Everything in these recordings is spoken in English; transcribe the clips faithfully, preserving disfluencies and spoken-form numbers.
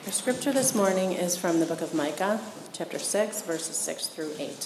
Our scripture this morning is from the book of Micah, chapter six, verses six through eight.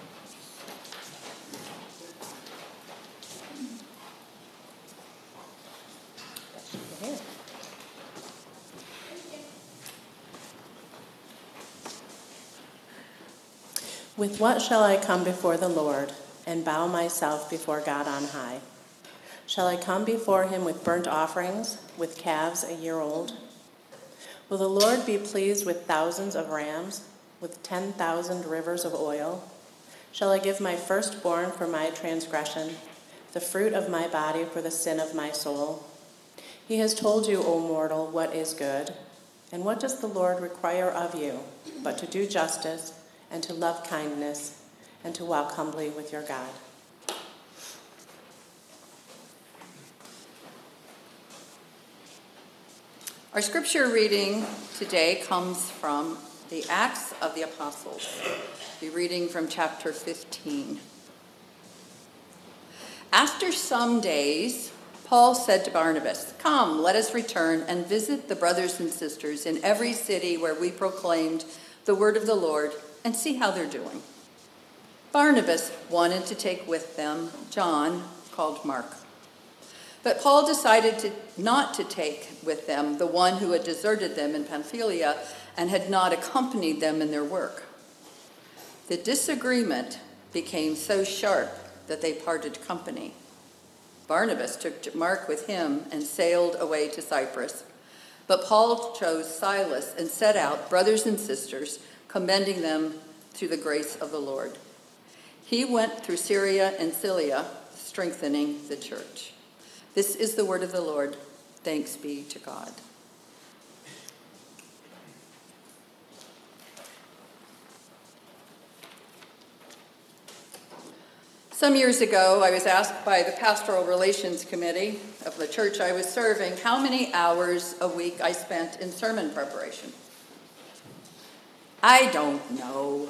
With what shall I come before the Lord and bow myself before God on high? Shall I come before him with burnt offerings, with calves a year old? Will the Lord be pleased with thousands of rams, with ten thousand rivers of oil? Shall I give my firstborn for my transgression, the fruit of my body for the sin of my soul? He has told you, O mortal, what is good. And what does the Lord require of you, but to do justice, and to love kindness, and to walk humbly with your God? Our scripture reading today comes from the Acts of the Apostles. We'll be reading from chapter fifteen. After some days, Paul said to Barnabas, "Come, let us return and visit the brothers and sisters in every city where we proclaimed the word of the Lord, and see how they're doing." Barnabas wanted to take with them John, called Mark. But Paul decided to, not to take with them the one who had deserted them in Pamphylia and had not accompanied them in their work. The disagreement became so sharp that they parted company. Barnabas took Mark with him and sailed away to Cyprus. But Paul chose Silas and set out, brothers and sisters, commending them to the grace of the Lord. He went through Syria and Cilicia, strengthening the church. This is the word of the Lord. Thanks be to God. Some years ago, I was asked by the Pastoral Relations Committee of the church I was serving how many hours a week I spent in sermon preparation. I don't know.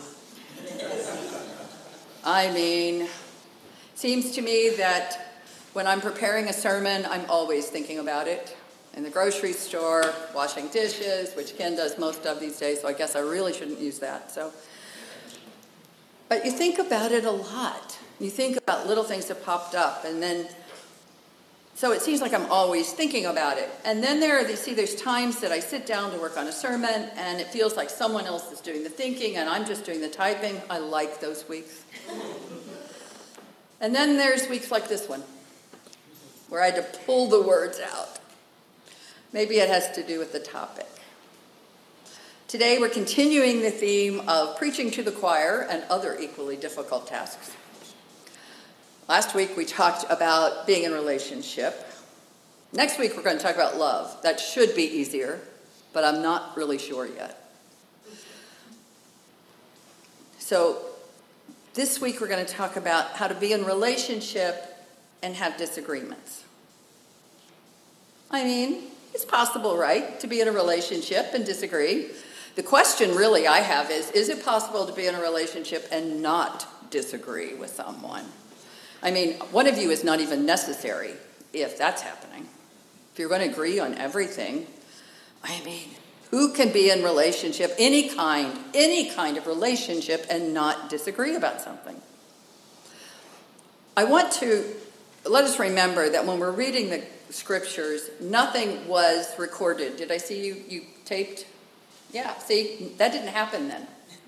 I mean, seems to me that when I'm preparing a sermon, I'm always thinking about it. In the grocery store, washing dishes, which Ken does most of these days, so I guess I really shouldn't use that. So, but you think about it a lot. You think about little things that popped up, and then, so it seems like I'm always thinking about it. And then there are, you see, there's times that I sit down to work on a sermon, and it feels like someone else is doing the thinking, and I'm just doing the typing. I like those weeks. And then there's weeks like this one, where I had to pull the words out. Maybe it has to do with the topic. Today we're continuing the theme of preaching to the choir and other equally difficult tasks. Last week we talked about being in relationship. Next week we're going to talk about love. That should be easier, but I'm not really sure yet. So this week we're going to talk about how to be in relationship and have disagreements. I mean, it's possible, right, to be in a relationship and disagree. The question really I have is, is it possible to be in a relationship and not disagree with someone? I mean, one of you is not even necessary if that's happening. If you're going to agree on everything, I mean, who can be in relationship, any kind, any kind of relationship, and not disagree about something? I want to let us remember that when we're reading the scriptures, nothing was recorded. Did I see you, you taped? Yeah, see, that didn't happen then.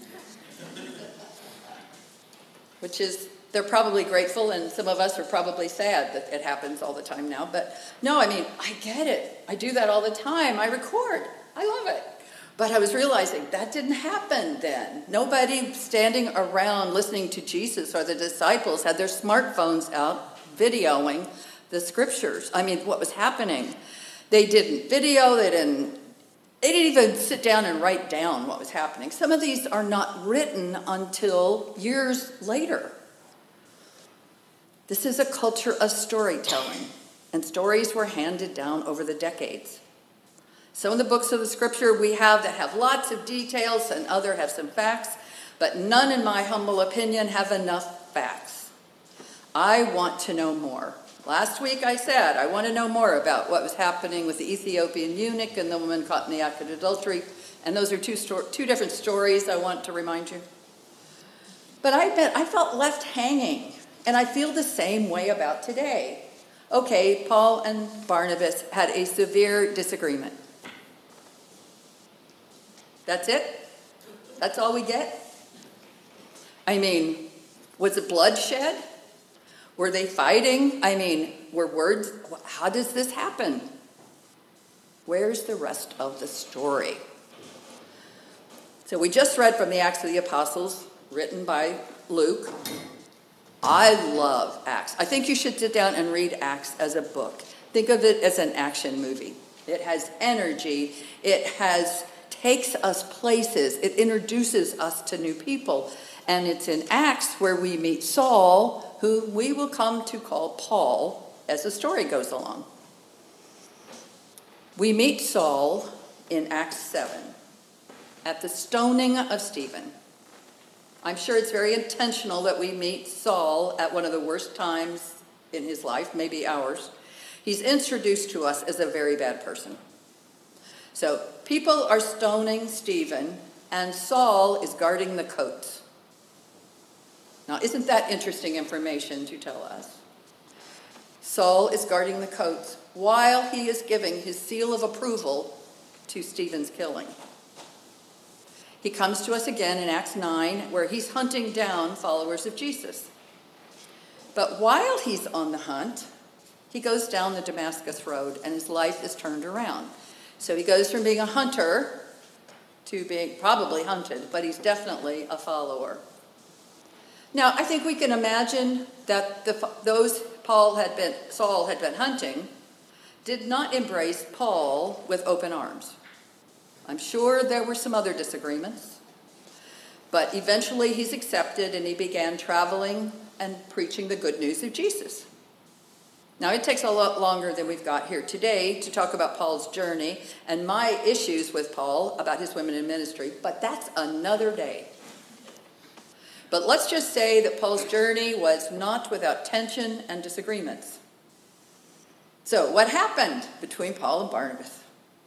Which is, they're probably grateful, and some of us are probably sad that it happens all the time now. But no, I mean, I get it. I do that all the time. I record. I love it. But I was realizing that didn't happen then. Nobody standing around listening to Jesus or the disciples had their smartphones out videoing the scriptures. I mean, what was happening? They didn't video. They didn't, they didn't even sit down and write down what was happening. Some of these are not written until years later. This is a culture of storytelling, and stories were handed down over the decades. Some of the books of the scripture we have that have lots of details, and other have some facts, but none, in my humble opinion, have enough facts. I want to know more. Last week I said I want to know more about what was happening with the Ethiopian eunuch and the woman caught in the act of adultery. And those are two, sto- two different stories I want to remind you. But I admit, I felt left hanging, and I feel the same way about today. Okay, Paul and Barnabas had a severe disagreement. That's it? That's all we get? I mean, was it bloodshed? Were they fighting? I mean, were words? How does this happen? Where's the rest of the story? So we just read from the Acts of the Apostles, written by Luke. I love Acts. I think you should sit down and read Acts as a book. Think of it as an action movie. It has energy. It has takes us places. It introduces us to new people. And it's in Acts where we meet Saul, who we will come to call Paul as the story goes along. We meet Saul in Acts seven at the stoning of Stephen. I'm sure it's very intentional that we meet Saul at one of the worst times in his life, maybe ours. He's introduced to us as a very bad person. So people are stoning Stephen, and Saul is guarding the coats. Now, isn't that interesting information to tell us? Saul is guarding the coats while he is giving his seal of approval to Stephen's killing. He comes to us again in Acts nine, where he's hunting down followers of Jesus. But while he's on the hunt, he goes down the Damascus road, and his life is turned around. So he goes from being a hunter to being probably hunted, but he's definitely a follower. Now, I think we can imagine that the, those Paul had been, Saul had been hunting did not embrace Paul with open arms. I'm sure there were some other disagreements, but eventually he's accepted and he began traveling and preaching the good news of Jesus. Now, it takes a lot longer than we've got here today to talk about Paul's journey and my issues with Paul about his women in ministry, but that's another day. But let's just say that Paul's journey was not without tension and disagreements. So what happened between Paul and Barnabas?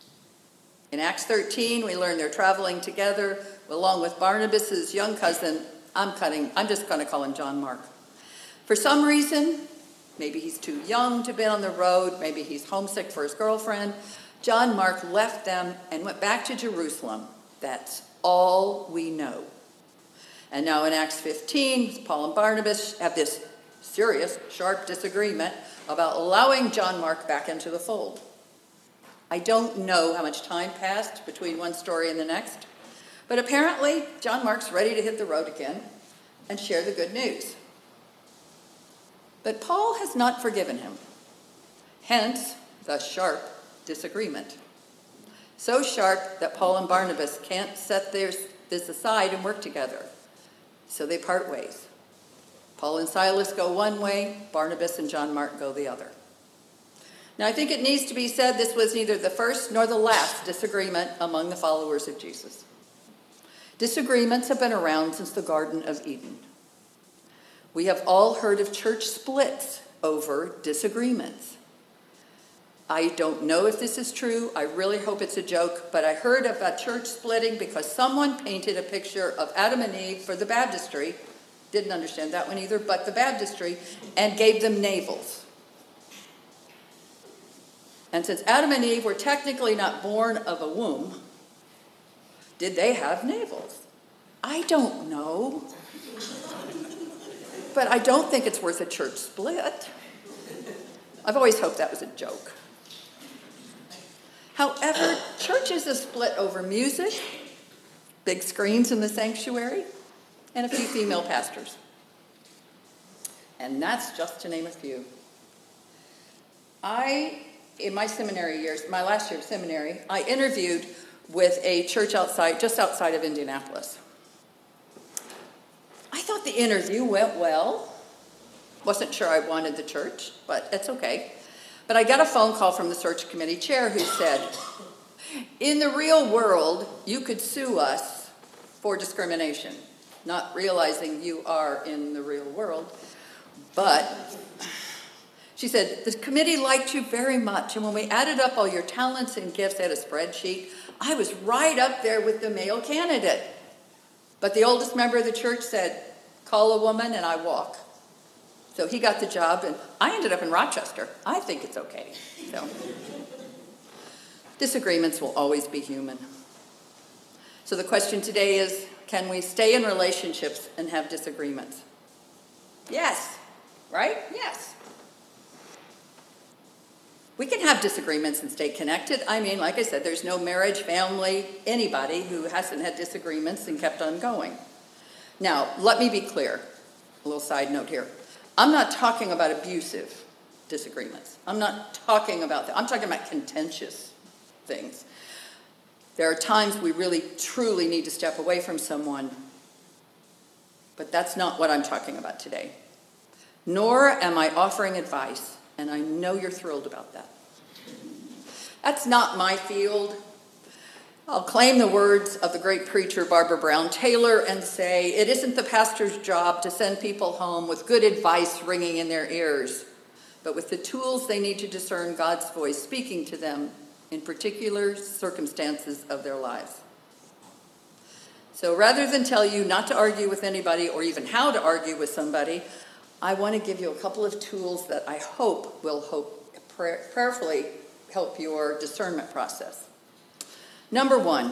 In Acts thirteen, we learn they're traveling together along with Barnabas' young cousin. I'm cutting, I'm just going to call him John Mark. For some reason, maybe he's too young to be on the road, maybe he's homesick for his girlfriend, John Mark left them and went back to Jerusalem. That's all we know. And now in Acts fifteen, Paul and Barnabas have this serious, sharp disagreement about allowing John Mark back into the fold. I don't know how much time passed between one story and the next, but apparently John Mark's ready to hit the road again and share the good news. But Paul has not forgiven him, hence the sharp disagreement. So sharp that Paul and Barnabas can't set their, this aside and work together. So they part ways. Paul and Silas go one way, Barnabas and John Mark go the other. Now, I think it needs to be said this was neither the first nor the last disagreement among the followers of Jesus. Disagreements have been around since the Garden of Eden. We have all heard of church splits over disagreements. I don't know if this is true. I really hope it's a joke, but I heard of a church splitting because someone painted a picture of Adam and Eve for the baptistry. Didn't understand that one either, but the baptistry, and gave them navels. And since Adam and Eve were technically not born of a womb, did they have navels? I don't know. But I don't think it's worth a church split. I've always hoped that was a joke. However, churches are split over music, big screens in the sanctuary, and a few female pastors. And that's just to name a few. I, in my seminary years, my last year of seminary, I interviewed with a church outside, just outside of Indianapolis. I thought the interview went well. Wasn't sure I wanted the church, but it's okay. But I got a phone call from the search committee chair who said, in the real world, you could sue us for discrimination. Not realizing you are in the real world. But She said, the committee liked you very much, and when we added up all your talents and gifts, they had a spreadsheet, I was right up there with the male candidate. But the oldest member of the church said, call a woman and I walk. So he got the job, and I ended up in Rochester. I think it's okay. So disagreements will always be human. So the question today is, can we stay in relationships and have disagreements? Yes, right? Yes. We can have disagreements and stay connected. I mean, like I said, there's no marriage, family, anybody who hasn't had disagreements and kept on going. Now, let me be clear. A little side note here. I'm not talking about abusive disagreements. I'm not talking about that. I'm talking about contentious things. There are times we really, truly need to step away from someone, but that's not what I'm talking about today. Nor am I offering advice, and I know you're thrilled about that. That's not my field. I'll claim the words of the great preacher Barbara Brown Taylor and say, it isn't the pastor's job to send people home with good advice ringing in their ears, but with the tools they need to discern God's voice speaking to them in particular circumstances of their lives. So rather than tell you not to argue with anybody or even how to argue with somebody, I want to give you a couple of tools that I hope will hope, pray, prayerfully help your discernment process. Number one,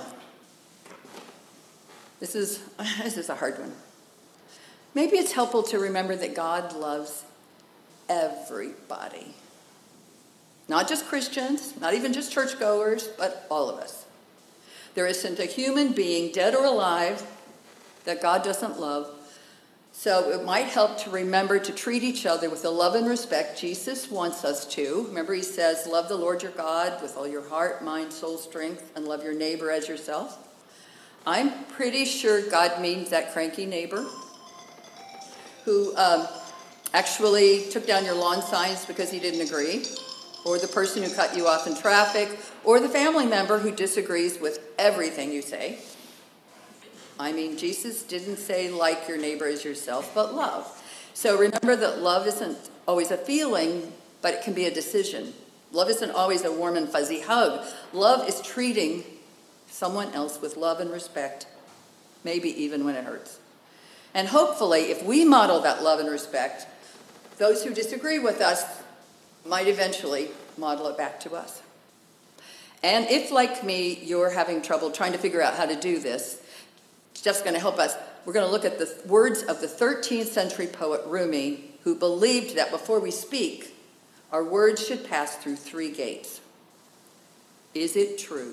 this is, this is a hard one. Maybe it's helpful to remember that God loves everybody. Not just Christians, not even just churchgoers, but all of us. There isn't a human being, dead or alive, that God doesn't love. So it might help to remember to treat each other with the love and respect Jesus wants us to. Remember, he says, love the Lord your God with all your heart, mind, soul, strength, and love your neighbor as yourself. I'm pretty sure God means that cranky neighbor who um, actually took down your lawn signs because he didn't agree, or the person who cut you off in traffic, or the family member who disagrees with everything you say. I mean, Jesus didn't say like your neighbor as yourself, but love. So remember that love isn't always a feeling, but it can be a decision. Love isn't always a warm and fuzzy hug. Love is treating someone else with love and respect, maybe even when it hurts. And hopefully, if we model that love and respect, those who disagree with us might eventually model it back to us. And if, like me, you're having trouble trying to figure out how to do this, Jeff's going to help us. We're going to look at the words of the thirteenth century poet Rumi, who believed that before we speak, our words should pass through three gates. Is it true?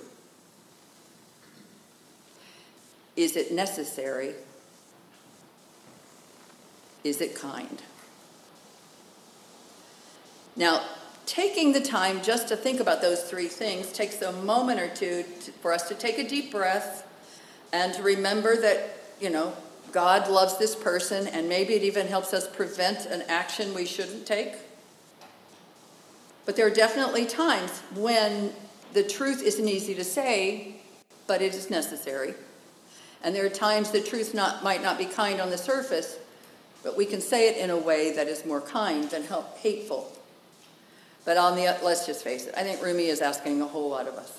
Is it necessary? Is it kind? Now, taking the time just to think about those three things takes a moment or two to, for us to take a deep breath and to remember that, you know, God loves this person, and maybe it even helps us prevent an action we shouldn't take. But there are definitely times when the truth isn't easy to say, but it is necessary. And there are times the truth not, might not be kind on the surface, but we can say it in a way that is more kind than help, hateful. But on the, let's just face it, I think Rumi is asking a whole lot of us.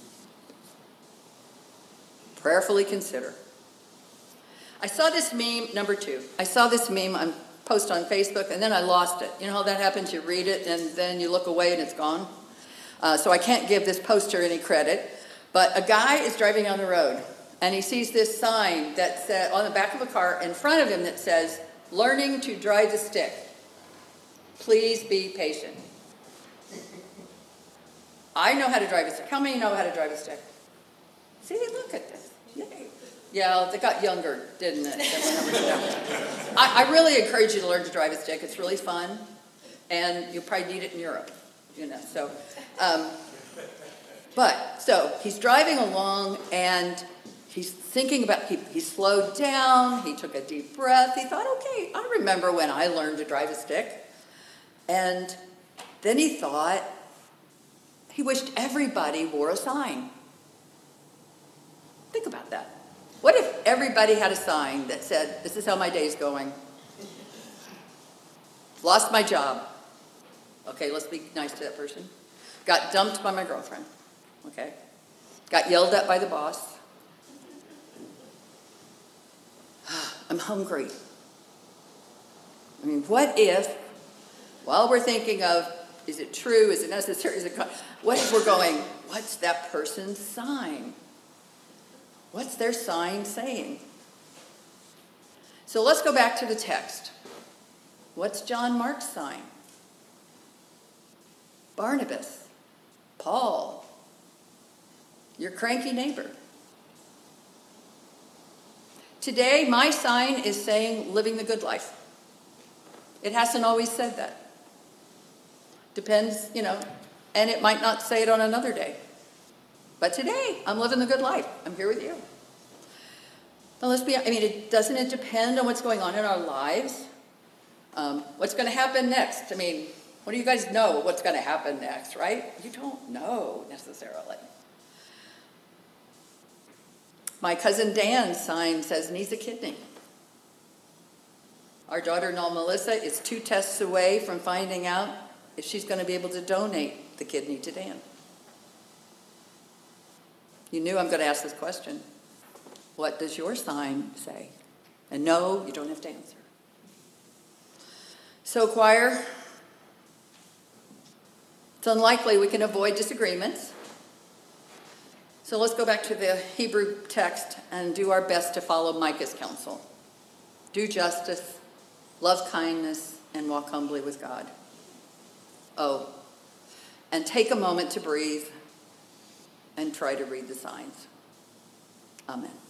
Prayerfully consider. I saw this meme, number two. I saw this meme on post on Facebook, and then I lost it. You know how that happens? You read it, and then you look away, and it's gone. Uh, so I can't give this poster any credit. But a guy is driving on the road, and he sees this sign that said on the back of a car in front of him that says, "Learning to drive the stick. Please be patient." I know how to drive a stick. How many know how to drive a stick? See, look at this. Yay. Yeah, they got younger, didn't it? I, I really encourage you to learn to drive a stick. It's really fun, and you'll probably need it in Europe, you know. So, um, but so he's driving along, and he's thinking about. He, he slowed down. He took a deep breath. He thought, "Okay, I remember when I learned to drive a stick," and then he thought he wished everybody wore a sign. Think about that. What if everybody had a sign that said, "This is how my day's going. Lost my job. Okay, let's be nice to that person. Got dumped by my girlfriend. Okay. Got yelled at by the boss. I'm hungry. I mean, what if, while we're thinking of, is it true, is it necessary, is it, what if we're going, what's that person's sign? What's their sign saying? So let's go back to the text. What's John Mark's sign? Barnabas, Paul, your cranky neighbor. Today, my sign is saying living the good life. It hasn't always said that. Depends, you know, and it might not say it on another day. But today, I'm living the good life. I'm here with you. Now let's be, I mean, it, doesn't it depend on what's going on in our lives? Um, what's going to happen next? I mean, what do you guys know what's going to happen next, right? You don't know necessarily. My cousin Dan's sign says needs a kidney. Our daughter-in-law Melissa is two tests away from finding out if she's going to be able to donate the kidney to Dan. You knew I'm going to ask this question. What does your sign say? And no, you don't have to answer. So, choir, it's unlikely we can avoid disagreements. So let's go back to the Hebrew text and do our best to follow Micah's counsel. Do justice, love kindness, and walk humbly with God. Oh, and take a moment to breathe and try to read the signs. Amen.